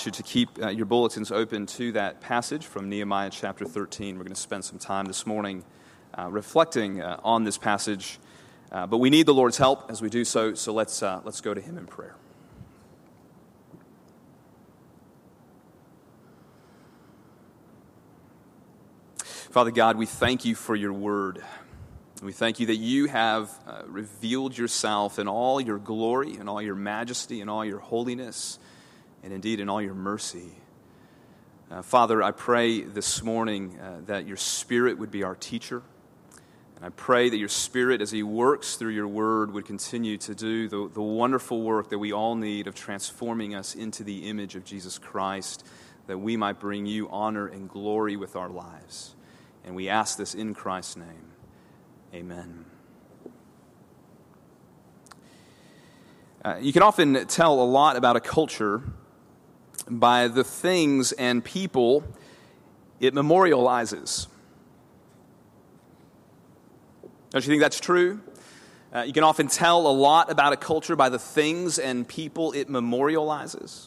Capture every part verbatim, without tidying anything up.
To keep uh, your bulletins open to that passage from Nehemiah chapter thirteen. We're going to spend some time this morning uh, reflecting uh, on this passage, uh, but we need the Lord's help as we do so, so let's, uh, let's go to Him in prayer. Father God, we thank You for Your word. We thank You that You have uh, revealed Yourself in all Your glory, in all Your majesty, in all Your holiness, and indeed in all Your mercy. Uh, Father, I pray this morning uh, that Your Spirit would be our teacher. And I pray that Your Spirit, as He works through Your word, would continue to do the, the wonderful work that we all need of transforming us into the image of Jesus Christ, that we might bring You honor and glory with our lives. And we ask this in Christ's name. Amen. Uh, you can often tell a lot about a culture by the things and people it memorializes. Don't you think that's true? Uh, you can often tell a lot about a culture by the things and people it memorializes.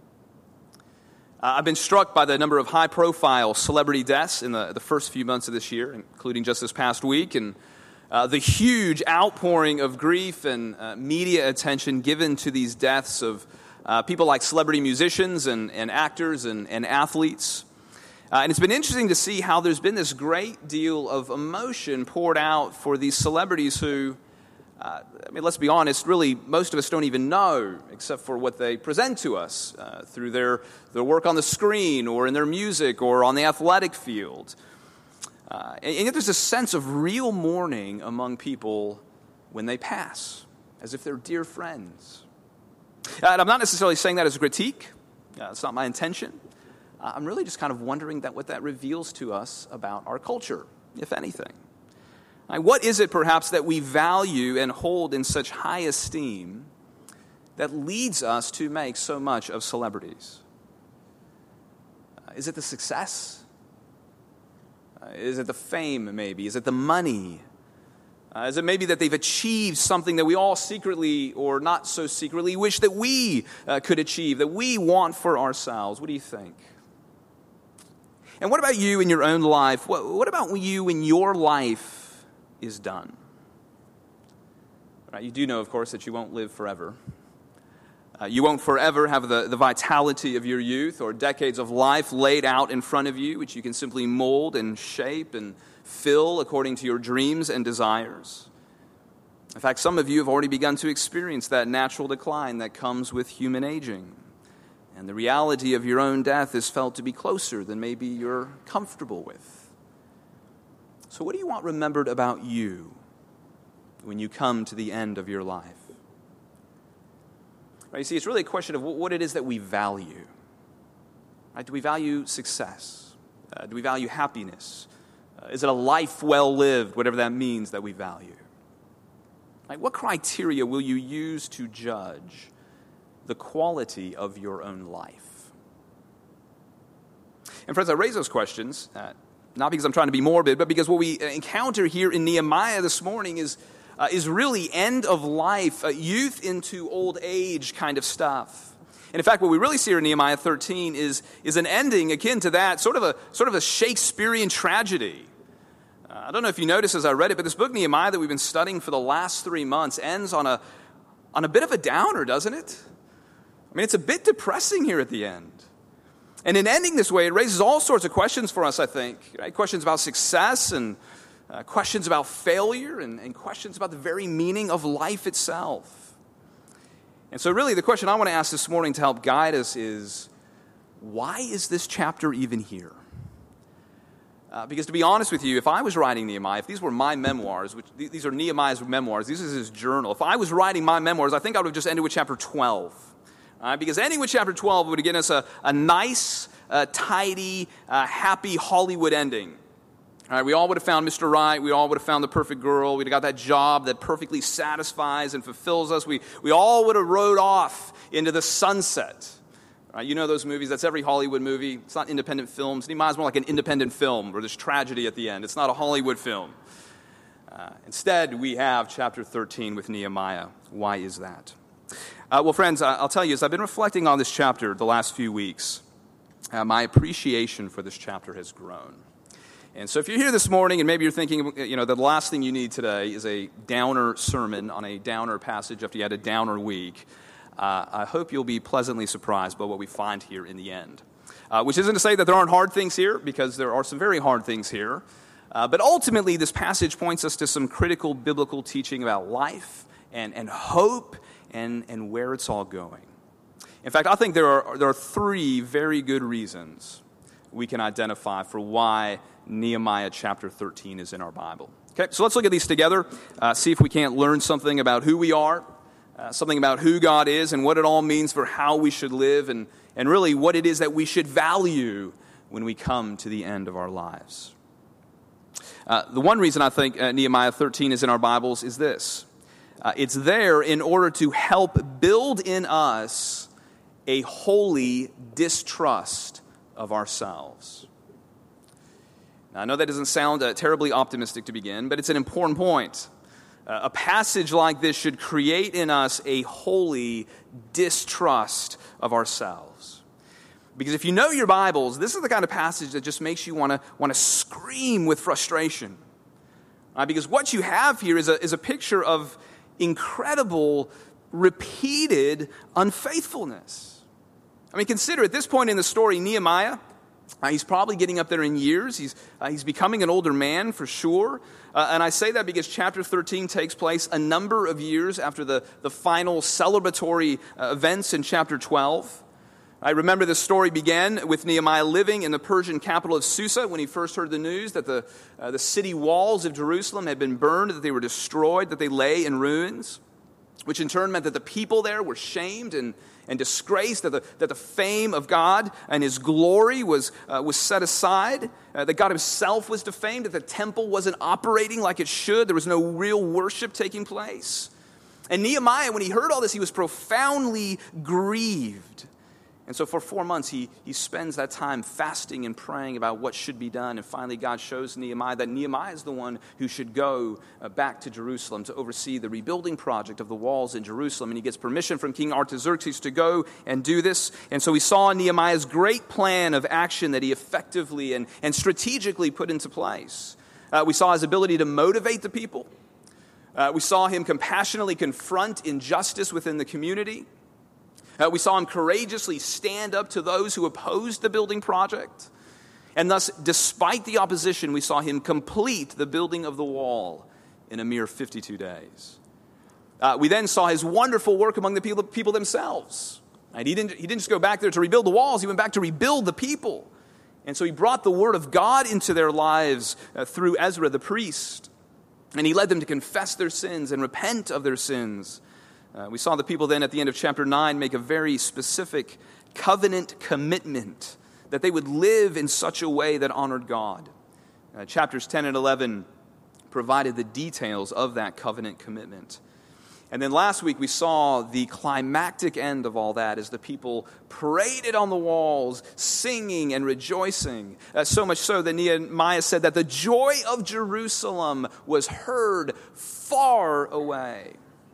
Uh, I've been struck by the number of high-profile celebrity deaths in the, the first few months of this year, including just this past week, and uh, the huge outpouring of grief and uh, media attention given to these deaths of Uh, people like celebrity musicians and, and actors and, and athletes. Uh, and it's been interesting to see how there's been this great deal of emotion poured out for these celebrities who, uh, I mean, let's be honest, really most of us don't even know except for what they present to us uh, through their, their work on the screen or in their music or on the athletic field. Uh, and, and yet there's a sense of real mourning among people when they pass, as if they're dear friends. And I'm not necessarily saying that as a critique. Uh, it's not my intention. Uh, I'm really just kind of wondering that what that reveals to us about our culture, if anything. Like, what is it perhaps that we value and hold in such high esteem that leads us to make so much of celebrities? Uh, is it the success? Uh, is it the fame, maybe? Is it the money? Uh, is it maybe that they've achieved something that we all secretly or not so secretly wish that we uh, could achieve, that we want for ourselves? What do you think? And what about you in your own life? What, what about you when your life is done? Right, you do know, of course, that you won't live forever. Uh, you won't forever have the, the vitality of your youth or decades of life laid out in front of you, which you can simply mold and shape and fill according to your dreams and desires. In fact, some of you have already begun to experience that natural decline that comes with human aging. And the reality of your own death is felt to be closer than maybe you're comfortable with. So what do you want remembered about you when you come to the end of your life? Right, you see, it's really a question of what it is that we value. Right? Do we value success? Uh, do we value happiness? Uh, is it a life well lived, whatever that means, that we value? Like, what criteria will you use to judge the quality of your own life? And friends, I raise those questions, uh, not because I'm trying to be morbid, but because what we encounter here in Nehemiah this morning is, uh, is really end of life, uh, youth into old age kind of stuff. And in fact, what we really see here in Nehemiah thirteen is, is an ending akin to that, sort of a sort of a Shakespearean tragedy. Uh, I don't know if you noticed as I read it, but this book, Nehemiah, that we've been studying for the last three months ends on a on a bit of a downer, doesn't it? I mean, it's a bit depressing here at the end. And in ending this way, it raises all sorts of questions for us, I think. Right? Questions about success and uh, questions about failure and, and questions about the very meaning of life itself. And so really the question I want to ask this morning to help guide us is, why is this chapter even here? Uh, because to be honest with you, if I was writing Nehemiah, if these were my memoirs, which these are Nehemiah's memoirs, this is his journal. If I was writing my memoirs, I think I would have just ended with chapter twelve. Uh, because ending with chapter twelve would have given us a, a nice, uh, tidy, uh, happy Hollywood ending. All right, we all would have found Mister Right. We all would have found the perfect girl. We'd have got that job that perfectly satisfies and fulfills us. We we all would have rode off into the sunset. All right, you know those movies. That's every Hollywood movie. It's not independent films. Nehemiah's more like an independent film where there's tragedy at the end. It's not a Hollywood film. Uh, instead, we have chapter thirteen with Nehemiah. Why is that? Uh, well, friends, I'll tell you, as I've been reflecting on this chapter the last few weeks, uh, my appreciation for this chapter has grown. And so if you're here this morning and maybe you're thinking, you know, the last thing you need today is a downer sermon on a downer passage after you had a downer week, uh, I hope you'll be pleasantly surprised by what we find here in the end. Uh, which isn't to say that there aren't hard things here, because there are some very hard things here. Uh, but ultimately, this passage points us to some critical biblical teaching about life and, and hope and, and where it's all going. In fact, I think there are, there are three very good reasons we can identify for why Nehemiah chapter thirteen is in our Bible. Okay, so let's look at these together, uh, see if we can't learn something about who we are, uh, something about who God is, and what it all means for how we should live, and, and really what it is that we should value when we come to the end of our lives. Uh, the one reason I think uh, Nehemiah thirteen is in our Bibles is this. Uh, it's there in order to help build in us a holy distrust of ourselves. Now, I know that doesn't sound uh, terribly optimistic to begin, but it's an important point. Uh, a passage like this should create in us a holy distrust of ourselves. Because if you know your Bibles, this is the kind of passage that just makes you want to want to scream with frustration. Uh, because what you have here is a, is a picture of incredible, repeated unfaithfulness. I mean, consider at this point in the story, Nehemiah, uh, he's probably getting up there in years. He's uh, he's becoming an older man for sure. Uh, and I say that because chapter thirteen takes place a number of years after the, the final celebratory uh, events in chapter twelve. I remember the story began with Nehemiah living in the Persian capital of Susa when he first heard the news that the, uh, the city walls of Jerusalem had been burned, that they were destroyed, that they lay in ruins, which in turn meant that the people there were shamed and, and disgraced, that the, that the fame of God and his glory was, uh, was set aside, uh, that God himself was defamed, that the temple wasn't operating like it should, there was no real worship taking place. And Nehemiah, when he heard all this, he was profoundly grieved. And so for four months, he, he spends that time fasting and praying about what should be done. And finally, God shows Nehemiah that Nehemiah is the one who should go uh, back to Jerusalem to oversee the rebuilding project of the walls in Jerusalem. And he gets permission from King Artaxerxes to go and do this. And so we saw Nehemiah's great plan of action that he effectively and, and strategically put into place. Uh, we saw his ability to motivate the people. Uh, we saw him compassionately confront injustice within the community. Uh, we saw him courageously stand up to those who opposed the building project. And thus, despite the opposition, we saw him complete the building of the wall in a mere fifty-two days. Uh, we then saw his wonderful work among the people, people themselves. And he didn't, he didn't just go back there to rebuild the walls, he went back to rebuild the people. And so he brought the word of God into their lives uh, through Ezra the priest. And he led them to confess their sins and repent of their sins. Uh, we saw the people then at the end of chapter nine make a very specific covenant commitment that they would live in such a way that honored God. Uh, chapters ten and eleven provided the details of that covenant commitment. And then last week we saw the climactic end of all that as the people paraded on the walls, singing and rejoicing. Uh, so much so that Nehemiah said that the joy of Jerusalem was heard far away.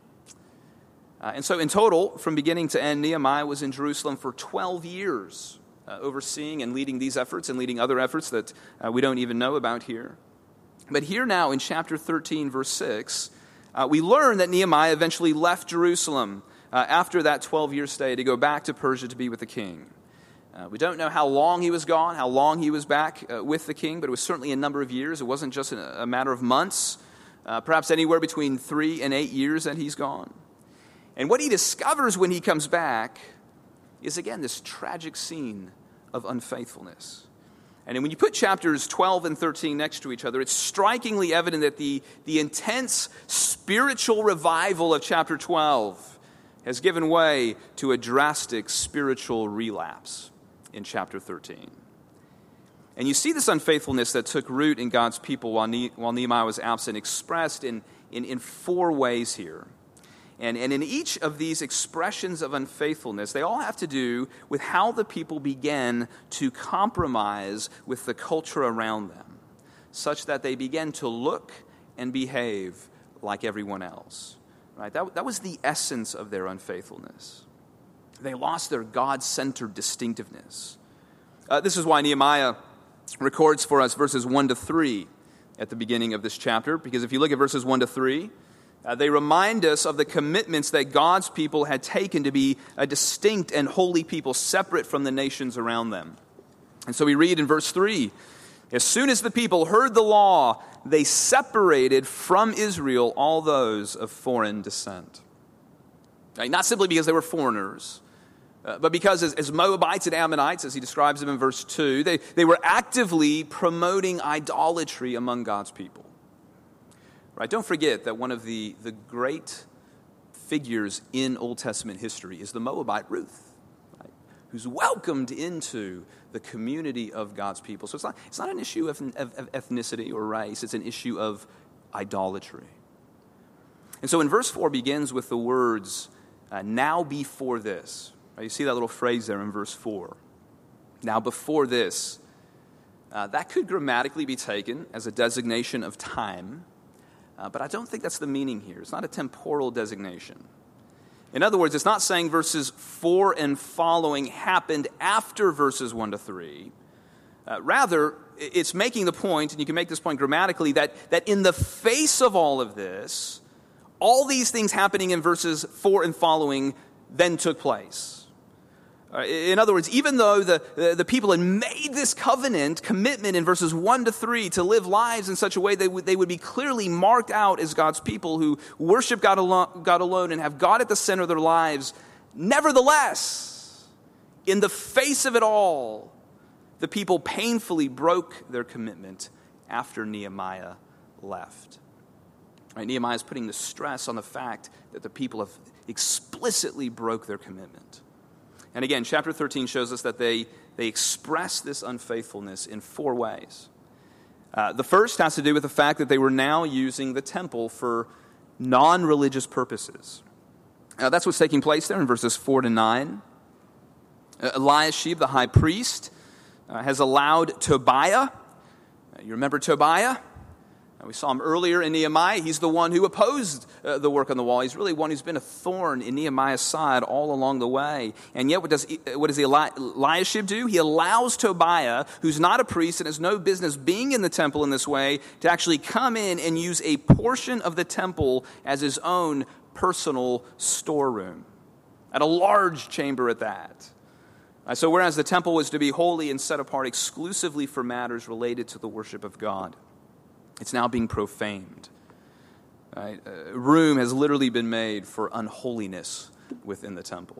Uh, and so in total, from beginning to end, Nehemiah was in Jerusalem for twelve years, uh, overseeing and leading these efforts and leading other efforts that uh, we don't even know about here. But here now in chapter thirteen, verse six, uh, we learn that Nehemiah eventually left Jerusalem uh, after that twelve-year stay to go back to Persia to be with the king. Uh, we don't know how long he was gone, how long he was back uh, with the king, but it was certainly a number of years. It wasn't just a, a matter of months, uh, perhaps anywhere between three and eight years that he's gone. And what he discovers when he comes back is, again, this tragic scene of unfaithfulness. And when you put chapters twelve and thirteen next to each other, it's strikingly evident that the, the intense spiritual revival of chapter twelve has given way to a drastic spiritual relapse in chapter thirteen. And you see this unfaithfulness that took root in God's people while, ne- while Nehemiah was absent expressed in, in, in four ways here. And, and in each of these expressions of unfaithfulness, they all have to do with how the people began to compromise with the culture around them, such that they began to look and behave like everyone else. Right? That, that was the essence of their unfaithfulness. They lost their God-centered distinctiveness. Uh, this is why Nehemiah records for us verses one to three at the beginning of this chapter, because if you look at verses one to three, uh, they remind us of the commitments that God's people had taken to be a distinct and holy people, separate from the nations around them. And so we read in verse three, as soon as the people heard the law, they separated from Israel all those of foreign descent. Right? Not simply because they were foreigners, uh, but because as, as Moabites and Ammonites, as he describes them in verse two, they, they were actively promoting idolatry among God's people. Right? Don't forget that one of the, the great figures in Old Testament history is the Moabite Ruth, right? Who's welcomed into the community of God's people. So it's not, it's not an issue of, of, of ethnicity or race. It's an issue of idolatry. And so in verse four begins with the words, uh, now before this. Right? You see that little phrase there in verse four. Now before this. Uh, that could grammatically be taken as a designation of time, uh, but I don't think that's the meaning here. It's not a temporal designation. In other words, it's not saying verses four and following happened after verses one to three. Uh, rather, it's making the point, and you can make this point grammatically, that, that in the face of all of this, all these things happening in verses four and following then took place. Uh, in other words, even though the, the, the people had made this covenant commitment in verses one to three to live lives in such a way that they, they would be clearly marked out as God's people who worship God alone, God alone and have God at the center of their lives, nevertheless, in the face of it all, the people painfully broke their commitment after Nehemiah left. Right, Nehemiah is putting the stress on the fact that the people have explicitly broke their commitment. And again, chapter thirteen shows us that they, they express this unfaithfulness in four ways. Uh, the first has to do with the fact that they were now using the temple for non-religious purposes. Uh, that's what's taking place there in verses four to nine. Uh, Eliashib, the high priest, uh, has allowed Tobiah. Uh, you remember Tobiah? We saw him earlier in Nehemiah. He's the one who opposed uh, the work on the wall. He's really one who's been a thorn in Nehemiah's side all along the way. And yet what does what does Eli- Eliashib do? He allows Tobiah, who's not a priest and has no business being in the temple in this way, to actually come in and use a portion of the temple as his own personal storeroom. At a large chamber at that. Uh, so whereas the temple was to be holy and set apart exclusively for matters related to the worship of God, it's now being profaned. Right? Uh, room has literally been made for unholiness within the temple.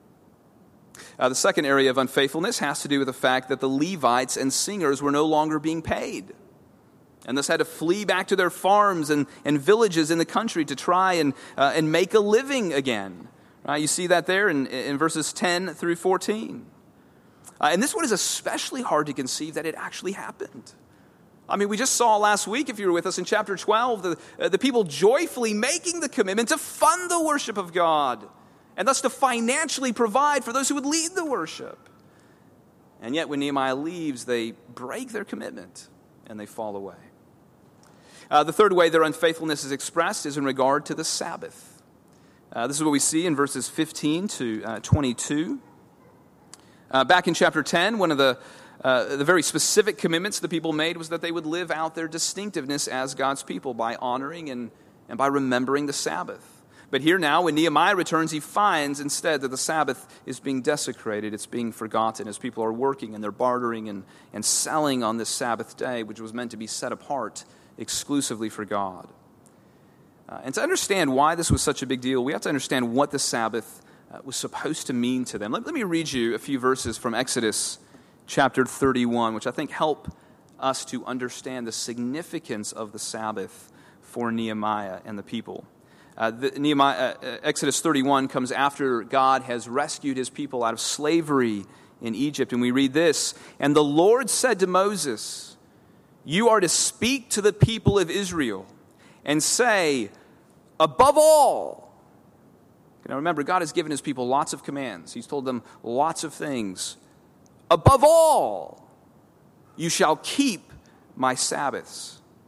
Uh, the second area of unfaithfulness has to do with the fact that the Levites and singers were no longer being paid, and thus had to flee back to their farms and, and villages in the country to try and, uh, and make a living again. Right? You see that there in, in verses ten through fourteen. Uh, and this one is especially hard to conceive that it actually happened. I mean, we just saw last week, if you were with us in chapter twelve, the, uh, the people joyfully making the commitment to fund the worship of God and thus to financially provide for those who would lead the worship. And yet when Nehemiah leaves, they break their commitment and they fall away. Uh, the third way their unfaithfulness is expressed is in regard to the Sabbath. Uh, this is what we see in verses fifteen to uh, twenty-two. Uh, back in chapter ten, one of the Uh, the very specific commitments the people made was that they would live out their distinctiveness as God's people by honoring and, and by remembering the Sabbath. But here now, when Nehemiah returns, he finds instead that the Sabbath is being desecrated. It's being forgotten as people are working and they're bartering and, and selling on this Sabbath day, which was meant to be set apart exclusively for God. Uh, and to understand why this was such a big deal, we have to understand what the Sabbath uh, was supposed to mean to them. Let, let me read you a few verses from Exodus chapter thirty-one, which I think help us to understand the significance of the Sabbath for Nehemiah and the people. Uh, the, Nehemiah, uh, Exodus thirty-one comes after God has rescued his people out of slavery in Egypt, and we read this, "And the Lord said to Moses, you are to speak to the people of Israel and say, above all," now remember, God has given his people lots of commands. He's told them lots of things. "Above all, you shall keep my Sabbaths.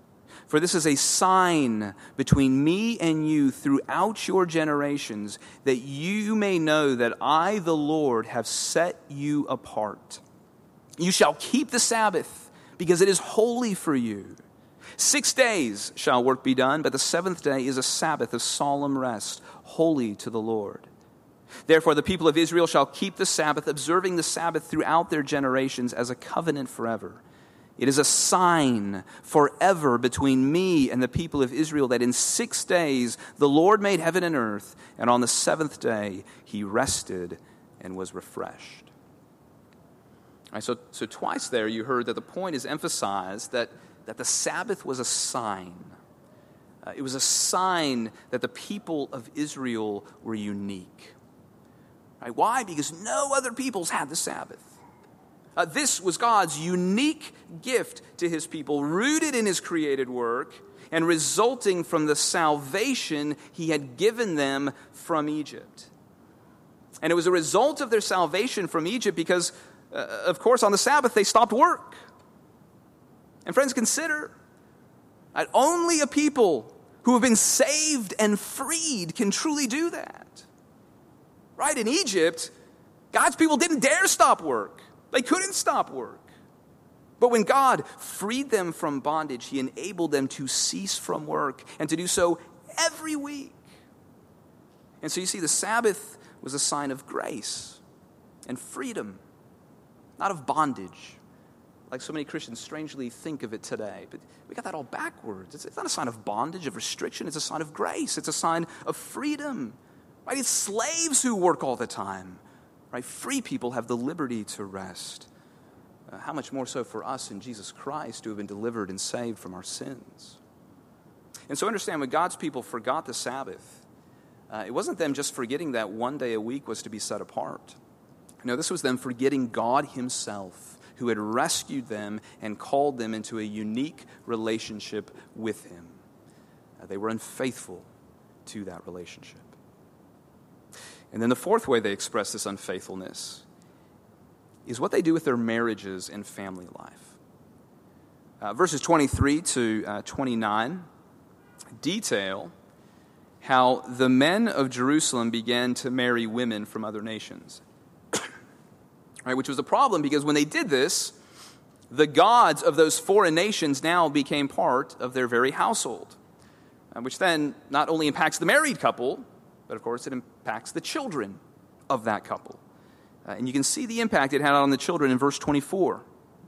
For this is a sign between me and you throughout your generations, that you may know that I, the Lord, have set you apart. You shall keep the Sabbath, because it is holy for you. Six days shall work be done, but the seventh day is a Sabbath of solemn rest, holy to the Lord. Therefore the people of Israel shall keep the Sabbath, observing the Sabbath throughout their generations as a covenant forever. It is a sign forever between me and the people of Israel, that in six days the Lord made heaven and earth, and on the seventh day he rested and was refreshed. All right, so, so twice there you heard that the point is emphasized that, that the Sabbath was a sign. Uh, it was a sign that the people of Israel were unique. Right? Why? Because no other peoples had the Sabbath. Uh, this was God's unique gift to his people, rooted in his created work and resulting from the salvation he had given them from Egypt. And it was a result of their salvation from Egypt because, uh, of course, on the Sabbath they stopped work. And friends, consider that only a people who have been saved and freed can truly do that. Right? In Egypt, God's people didn't dare stop work. They couldn't stop work. But when God freed them from bondage, he enabled them to cease from work and to do so every week. And so you see, the Sabbath was a sign of grace and freedom, not of bondage, like so many Christians strangely think of it today. But we got that all backwards. It's, it's not a sign of bondage, of restriction. It's a sign of grace. It's a sign of freedom. Right? It's slaves who work all the time. Right? Free people have the liberty to rest. Uh, how much more so for us in Jesus Christ, who have been delivered and saved from our sins. And so understand, when God's people forgot the Sabbath, uh, it wasn't them just forgetting that one day a week was to be set apart. No, this was them forgetting God himself, who had rescued them and called them into a unique relationship with him. Uh, they were unfaithful to that relationship. And then the fourth way they express this unfaithfulness is what they do with their marriages and family life. Uh, verses twenty-three to uh, twenty-nine detail how the men of Jerusalem began to marry women from other nations. Right, which was a problem because when they did this, the gods of those foreign nations now became part of their very household, uh, which then not only impacts the married couple, but of course it impacts the children of that couple. Uh, and you can see the impact it had on the children in verse twenty-four.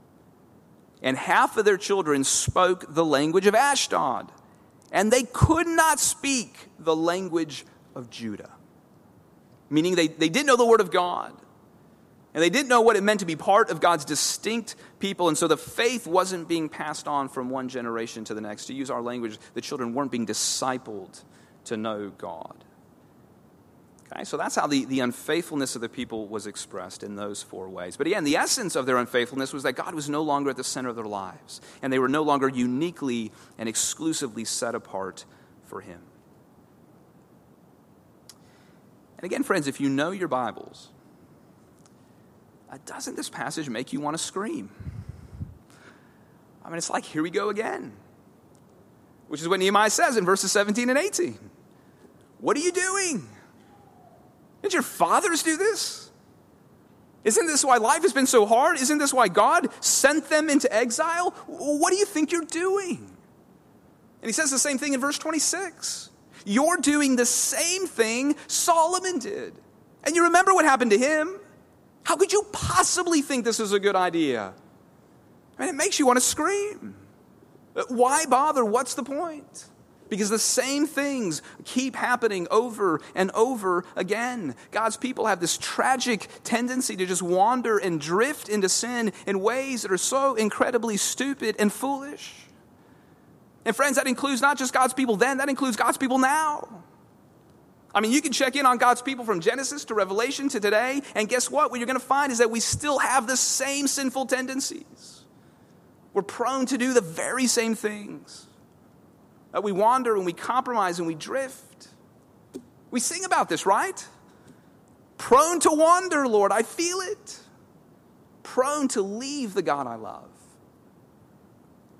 And half of their children spoke the language of Ashdod, and they could not speak the language of Judah. Meaning they, they didn't know the word of God. And they didn't know what it meant to be part of God's distinct people. And so the faith wasn't being passed on from one generation to the next. To use our language, the children weren't being discipled to know God. Okay, so that's how the, the unfaithfulness of the people was expressed in those four ways. But again, the essence of their unfaithfulness was that God was no longer at the center of their lives. And they were no longer uniquely and exclusively set apart for him. And again, friends, if you know your Bibles, Uh, doesn't this passage make you want to scream? I mean, it's like, here we go again. Which is what Nehemiah says in verses seventeen and eighteen. What are you doing? Did your fathers do this? Isn't this why life has been so hard? Isn't this why God sent them into exile? What do you think you're doing? And he says the same thing in verse twenty-six. You're doing the same thing Solomon did. And you remember what happened to him. How could you possibly think this is a good idea? I mean, it makes you want to scream. Why bother? What's the point? Because the same things keep happening over and over again. God's people have this tragic tendency to just wander and drift into sin in ways that are so incredibly stupid and foolish. And friends, that includes not just God's people then, that includes God's people now. I mean, you can check in on God's people from Genesis to Revelation to today, and guess what? What you're going to find is that we still have the same sinful tendencies. We're prone to do the very same things. That we wander and we compromise and we drift. We sing about this, right? Prone to wander, Lord, I feel it. Prone to leave the God I love.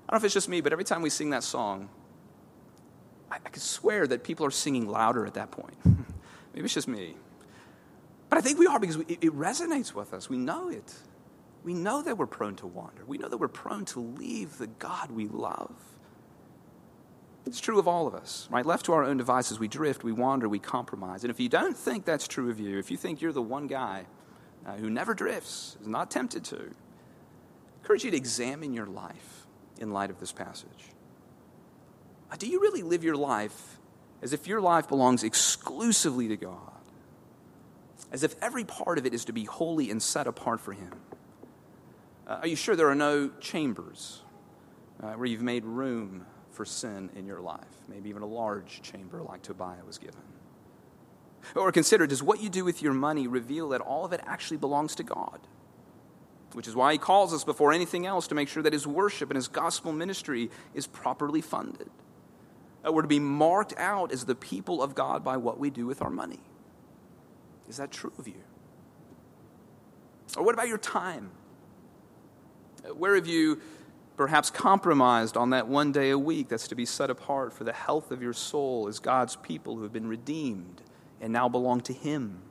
I don't know if it's just me, but every time we sing that song, I, I could swear that people are singing louder at that point. Maybe it's just me. But I think we are because we, it, it resonates with us. We know it. We know that we're prone to wander. We know that we're prone to leave the God we love. It's true of all of us, right? Left to our own devices, we drift, we wander, we compromise. And if you don't think that's true of you, if you think you're the one guy uh, who never drifts, is not tempted to, I encourage you to examine your life in light of this passage. Uh, do you really live your life as if your life belongs exclusively to God? As if every part of it is to be holy and set apart for Him? Uh, are you sure there are no chambers uh, where you've made room for sin in your life? Maybe even a large chamber like Tobiah was given. Or consider, does what you do with your money reveal that all of it actually belongs to God? Which is why He calls us before anything else to make sure that His worship and His gospel ministry is properly funded. That we're to be marked out as the people of God by what we do with our money. Is that true of you? Or what about your time? Where have you perhaps compromised on that one day a week that's to be set apart for the health of your soul as God's people who have been redeemed and now belong to Him?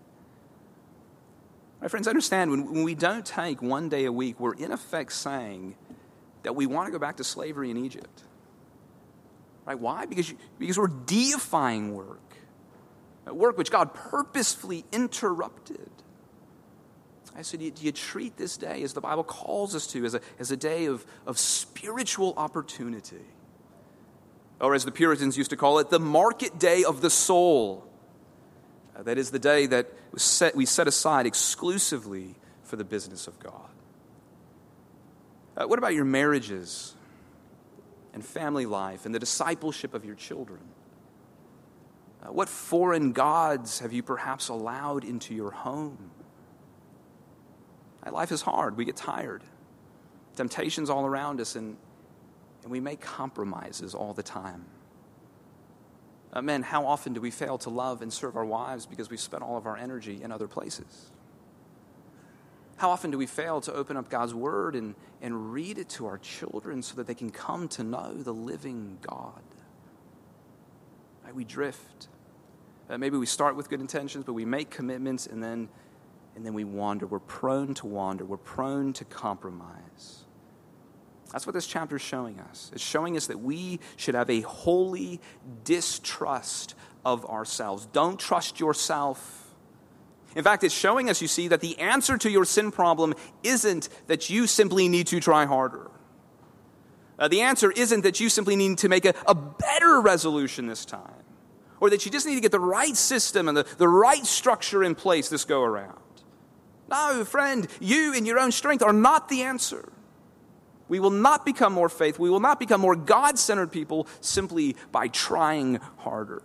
My friends, understand, when, when we don't take one day a week, we're in effect saying that we want to go back to slavery in Egypt. Right? Why? Because, you, because we're deifying work. Work which God purposefully interrupted. I said, do you, do you treat this day, as the Bible calls us to, as a, as a day of, of spiritual opportunity? Or as the Puritans used to call it, the market day of the soul. Uh, that is the day that was set, we set aside exclusively for the business of God. Uh, what about your marriages and family life and the discipleship of your children? Uh, what foreign gods have you perhaps allowed into your home? Uh, life is hard. We get tired. Temptations all around us, and, and we make compromises all the time. Uh, men, how often do we fail to love and serve our wives because we spent all of our energy in other places? How often do we fail to open up God's Word and, and read it to our children so that they can come to know the living God? Right, we drift. Uh, maybe we start with good intentions, but we make commitments and then, and then we wander. We're prone to wander. We're prone to compromise. That's what this chapter is showing us. It's showing us that we should have a holy distrust of ourselves. Don't trust yourself. In fact, it's showing us, you see, that the answer to your sin problem isn't that you simply need to try harder. Uh, the answer isn't that you simply need to make a, a better resolution this time, or that you just need to get the right system and the, the right structure in place this go around. No, friend, you in your own strength are not the answer. We will not become more faithful. We will not become more God-centered people simply by trying harder.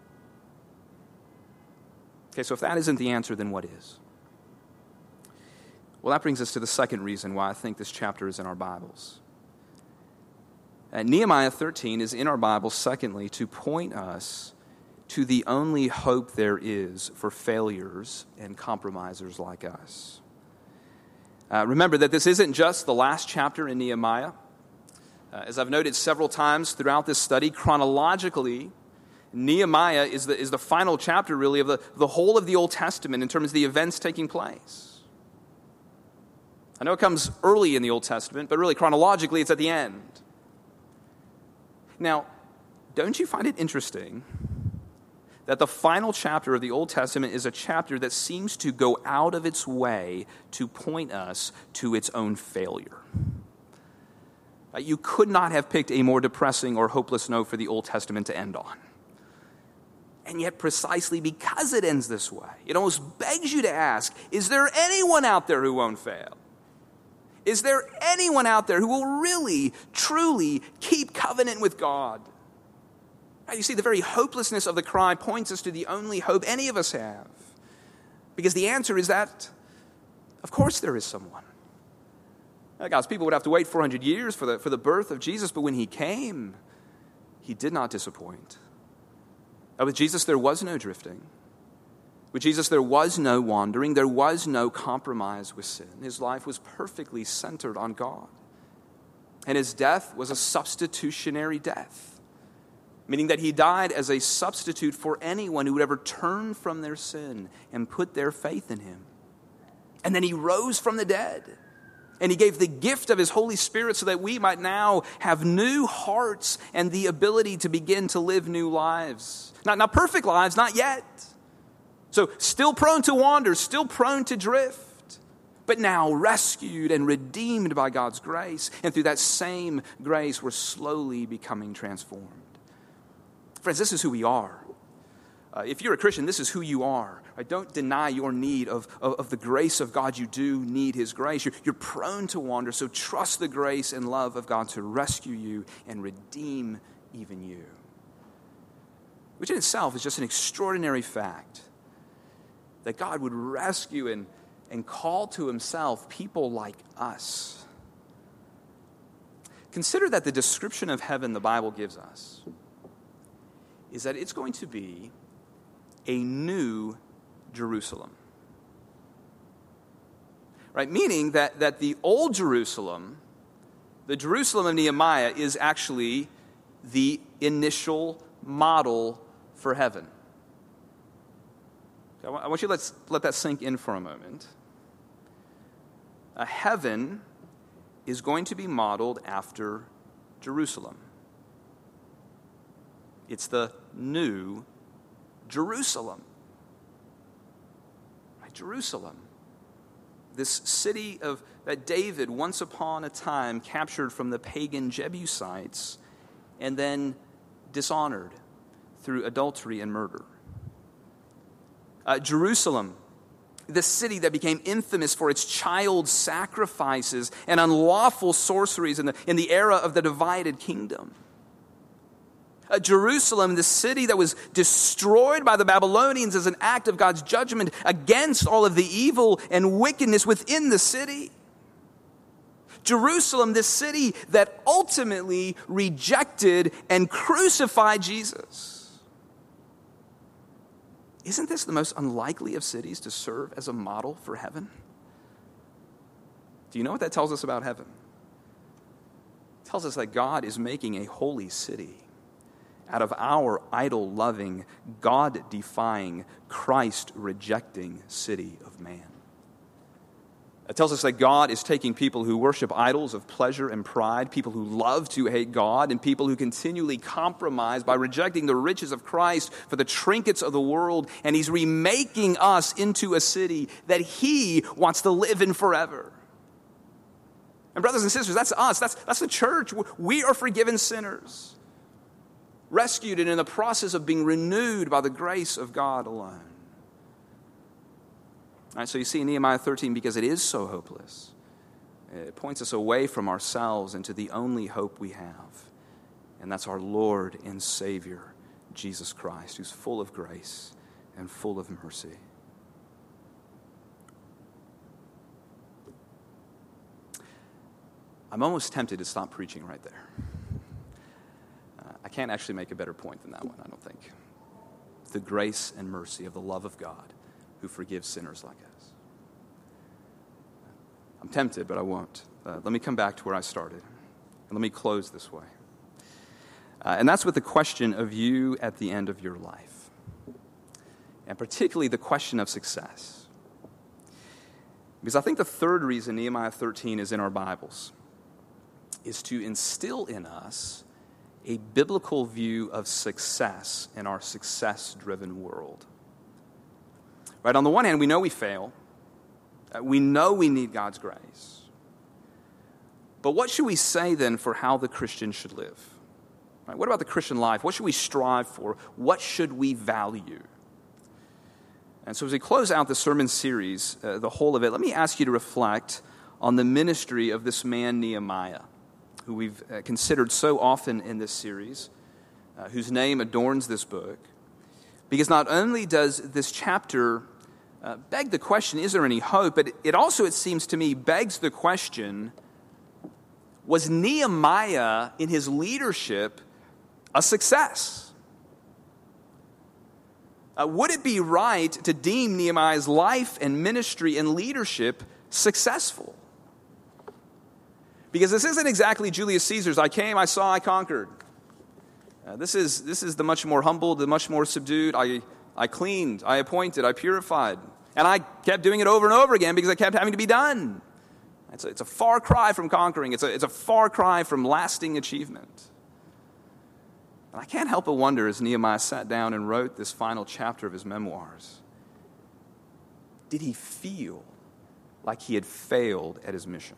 Okay, so if that isn't the answer, then what is? Well, that brings us to the second reason why I think this chapter is in our Bibles. Uh, Nehemiah thirteen is in our Bibles, secondly, to point us to the only hope there is for failures and compromisers like us. Uh, remember that this isn't just the last chapter in Nehemiah. Uh, as I've noted several times throughout this study, chronologically, Nehemiah is the, is the final chapter, really, of the, the whole of the Old Testament in terms of the events taking place. I know it comes early in the Old Testament, but really chronologically it's at the end. Now, don't you find it interesting that the final chapter of the Old Testament is a chapter that seems to go out of its way to point us to its own failure? Uh, you could not have picked a more depressing or hopeless note for the Old Testament to end on. And yet, precisely because it ends this way, it almost begs you to ask, is there anyone out there who won't fail? Is there anyone out there who will really, truly keep covenant with God? You see, the very hopelessness of the cry points us to the only hope any of us have. Because the answer is that, of course, there is someone. Now, God's people would have to wait four hundred years for the, for the birth of Jesus, but when He came, He did not disappoint. With Jesus, there was no drifting. With Jesus, there was no wandering. There was no compromise with sin. His life was perfectly centered on God. And his death was a substitutionary death, meaning that he died as a substitute for anyone who would ever turn from their sin and put their faith in him. And then he rose from the dead, and he gave the gift of his Holy Spirit so that we might now have new hearts and the ability to begin to live new lives. Not, not perfect lives, not yet. So still prone to wander, still prone to drift, but now rescued and redeemed by God's grace. And through that same grace, we're slowly becoming transformed. Friends, this is who we are. Uh, if you're a Christian, this is who you are. Right? Don't deny your need of, of, of the grace of God. You do need his grace. You're, you're prone to wander, so trust the grace and love of God to rescue you and redeem even you. Which in itself is just an extraordinary fact that God would rescue and and call to himself people like us. Consider that the description of heaven the Bible gives us is that it's going to be a new Jerusalem. Right? Meaning that, that the old Jerusalem, the Jerusalem of Nehemiah, is actually the initial model for heaven. I want you to let's let that sink in for a moment. A heaven is going to be modeled after Jerusalem. It's the new Jerusalem. Right? Jerusalem. This city of that David once upon a time captured from the pagan Jebusites and then dishonored through adultery and murder. Uh, Jerusalem, the city that became infamous for its child sacrifices and unlawful sorceries in the, in the era of the divided kingdom. Uh, Jerusalem, the city that was destroyed by the Babylonians as an act of God's judgment against all of the evil and wickedness within the city. Jerusalem, this city that ultimately rejected and crucified Jesus. Isn't this the most unlikely of cities to serve as a model for heaven? Do you know what that tells us about heaven? It tells us that God is making a holy city out of our idol-loving, God-defying, Christ-rejecting city of man. It tells us that God is taking people who worship idols of pleasure and pride, people who love to hate God, and people who continually compromise by rejecting the riches of Christ for the trinkets of the world, and he's remaking us into a city that he wants to live in forever. And brothers and sisters, that's us. That's, that's the church. We are forgiven sinners, rescued and in the process of being renewed by the grace of God alone. All right, so you see in Nehemiah thirteen, because it is so hopeless, it points us away from ourselves into the only hope we have, and that's our Lord and Savior, Jesus Christ, who's full of grace and full of mercy. I'm almost tempted to stop preaching right there. Uh, I can't actually make a better point than that one, I don't think. The grace and mercy of the love of God who forgives sinners like us. I'm tempted, but I won't. Uh, let me come back to where I started. And let me close this way. Uh, and that's with the question of you at the end of your life. And particularly the question of success. Because I think the third reason Nehemiah thirteen is in our Bibles is to instill in us a biblical view of success in our success-driven world. Right, on the one hand, we know we fail. Uh, we know we need God's grace. But what should we say then for how the Christian should live? Right, what about the Christian life? What should we strive for? What should we value? And so as we close out the sermon series, uh, the whole of it, let me ask you to reflect on the ministry of this man Nehemiah, who we've uh, considered so often in this series, uh, whose name adorns this book. Because not only does this chapter uh, beg the question, is there any hope? But it also, it seems to me, begs the question, was Nehemiah in his leadership a success? Uh, would it be right to deem Nehemiah's life and ministry and leadership successful? Because this isn't exactly Julius Caesar's, I came, I saw, I conquered. Uh, this is this is the much more humble, the much more subdued, I, I cleaned, I appointed, I purified. And I kept doing it over and over again because I kept having to be done. It's a, it's a far cry from conquering. It's a, it's a far cry from lasting achievement. And I can't help but wonder as Nehemiah sat down and wrote this final chapter of his memoirs, did he feel like he had failed at his mission?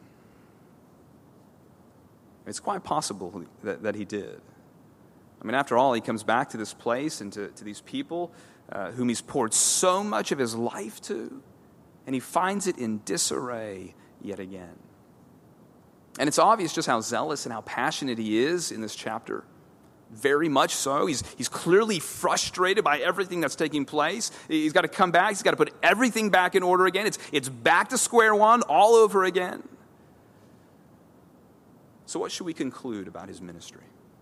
It's quite possible that, that he did. I mean, after all, he comes back to this place and to, to these people uh, whom he's poured so much of his life to, and he finds it in disarray yet again. And it's obvious just how zealous and how passionate he is in this chapter. Very much so. He's, he's clearly frustrated by everything that's taking place. He's got to come back. He's got to put everything back in order again. It's, it's back to square one all over again. So what should we conclude about his ministry?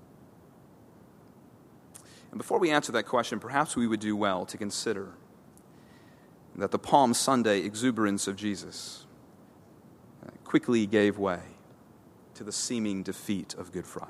And before we answer that question, perhaps we would do well to consider that the Palm Sunday exuberance of Jesus quickly gave way to the seeming defeat of Good Friday.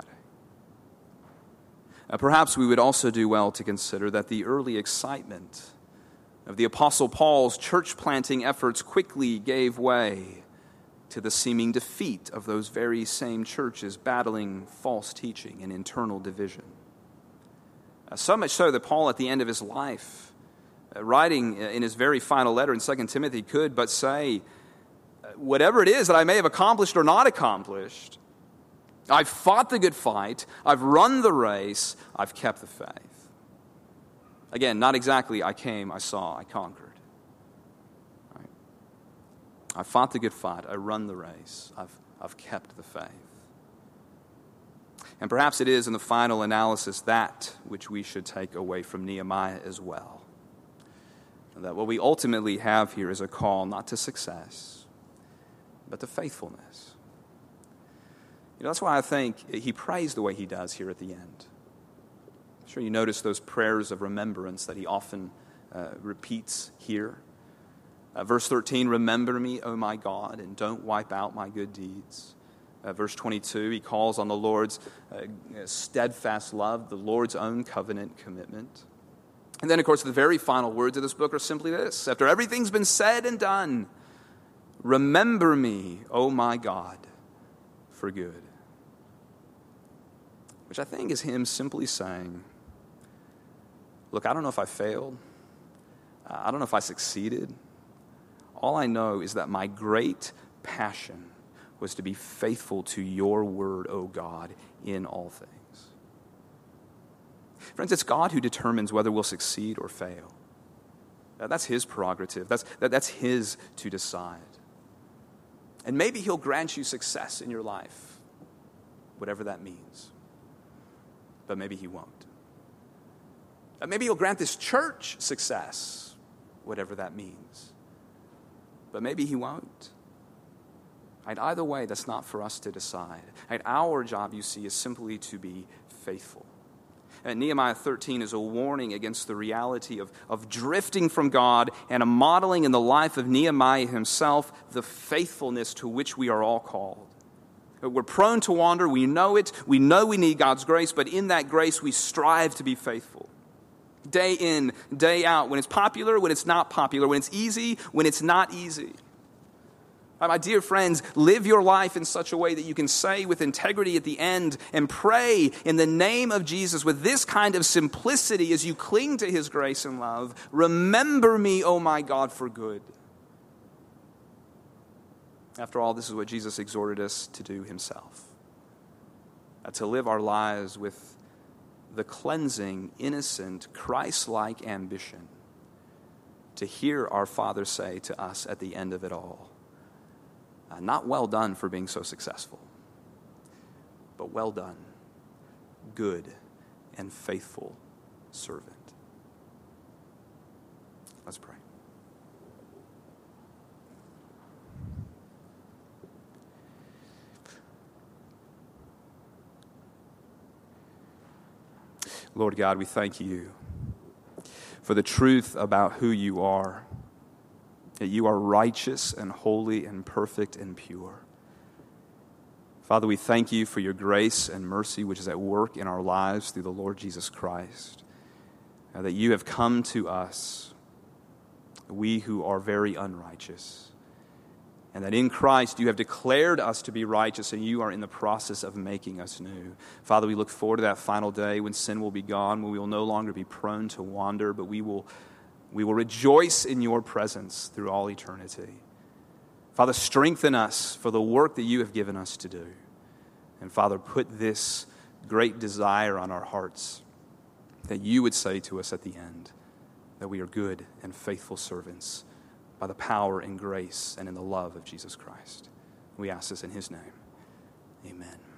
Uh, perhaps we would also do well to consider that the early excitement of the Apostle Paul's church planting efforts quickly gave way to the seeming defeat of those very same churches battling false teaching and internal division. Uh, so much so that Paul, at the end of his life, uh, writing in his very final letter in Second Timothy, could but say, whatever it is that I may have accomplished or not accomplished, I've fought the good fight, I've run the race, I've kept the faith. Again, not exactly I came, I saw, I conquered. Right? I fought the good fight, I run the race, I've, I've kept the faith. And perhaps it is in the final analysis that which we should take away from Nehemiah as well. That what we ultimately have here is a call not to success, but to faithfulness. You know, that's why I think he prays the way he does here at the end. I'm sure you notice those prayers of remembrance that he often uh, repeats here. Uh, verse thirteen, remember me, O my God, and don't wipe out my good deeds. Uh, verse twenty-two, he calls on the Lord's uh, steadfast love, the Lord's own covenant commitment. And then, of course, the very final words of this book are simply this. After everything's been said and done, remember me, O my God, for good. Which I think is him simply saying, look, I don't know if I failed. I don't know if I succeeded. All I know is that my great passion was to be faithful to your word, O God, in all things. Friends, it's God who determines whether we'll succeed or fail. That's his prerogative. That's, that, that's his to decide. And maybe he'll grant you success in your life, whatever that means. But maybe he won't. Maybe he'll grant this church success, whatever that means. But maybe he won't. Right, either way, that's not for us to decide. Right, our job, you see, is simply to be faithful. And Nehemiah thirteen is a warning against the reality of, of drifting from God and a modeling in the life of Nehemiah himself the faithfulness to which we are all called. We're prone to wander. We know it. We know we need God's grace, but in that grace, we strive to be faithful. Day in, day out, when it's popular, when it's not popular, when it's easy, when it's not easy. My dear friends, live your life in such a way that you can say with integrity at the end and pray in the name of Jesus with this kind of simplicity as you cling to his grace and love. Remember me, O my God, for good. After all, this is what Jesus exhorted us to do himself. Uh, to live our lives with the cleansing, innocent, Christ-like ambition to hear our Father say to us at the end of it all, uh, not well done for being so successful, but well done, good and faithful servant. Let's pray. Lord God, we thank you for the truth about who you are, that you are righteous and holy and perfect and pure. Father, we thank you for your grace and mercy, which is at work in our lives through the Lord Jesus Christ. Uh, that you have come to us, we who are very unrighteous, and that in Christ you have declared us to be righteous, and you are in the process of making us new. Father, we look forward to that final day when sin will be gone, when we will no longer be prone to wander, but we will, we will rejoice in your presence through all eternity. Father, strengthen us for the work that you have given us to do. And Father, put this great desire on our hearts, that you would say to us at the end that we are good and faithful servants by the power and grace and in the love of Jesus Christ. We ask this in his name. Amen.